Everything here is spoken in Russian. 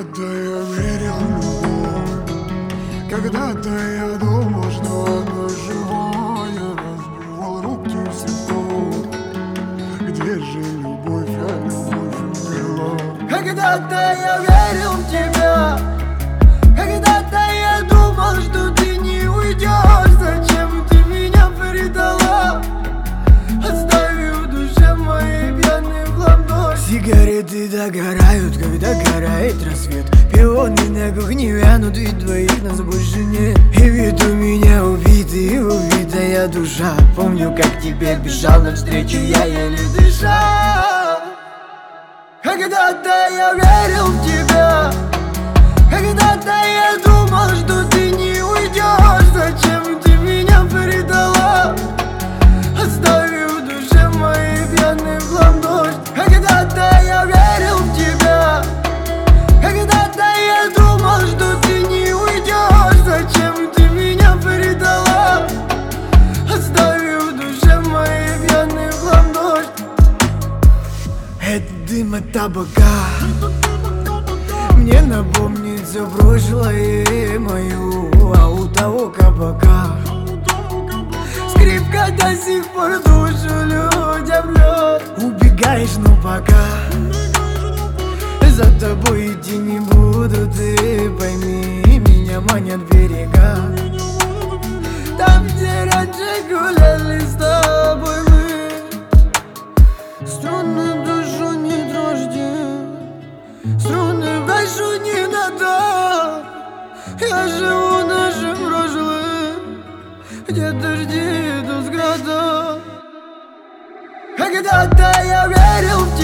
Когда-то я верил в любовь, когда-то я думал, что она жива. Я разбивал руки в цветов. Где же любовь, а любовь умерла? Когда-то я верил в тебя, когда-то я думал, что ты не уйдешь. Зачем ты меня предала, оставив в душе моей пьяный в хлам дождь? Сигареты догорают, когда горает рассвет. Пионы на кухне вянут, ведь двоих нас больше нет. И вид у меня убитый, убитая душа. Помню, как тебе бежал навстречу, я еле дышал. Когда-то я верил в тебя, когда-то я думал, что ты не уйдешь. Зачем ты меня предала, оставив в душе моей пьяный в хлам дождь? Когда-то я верил в тебя, когда-то я думал, что ты не уйдешь. Зачем ты меня предала, оставив в душе моей пьяный в хлам дождь? Это дым от табака мне напомнит все прошлое мою, а у того кабака скрипка до сих пор душу людям льет. Убегаешь, но пока за тобой идти не буду, ты пойми, меня манят берега. Там, где раньше гуляли с тобой мы. Струны душу не дрожьте, струны в кашу не надо. Я живу нашим прошлым, где дожди идут с града. Когда-то я верил в тебя,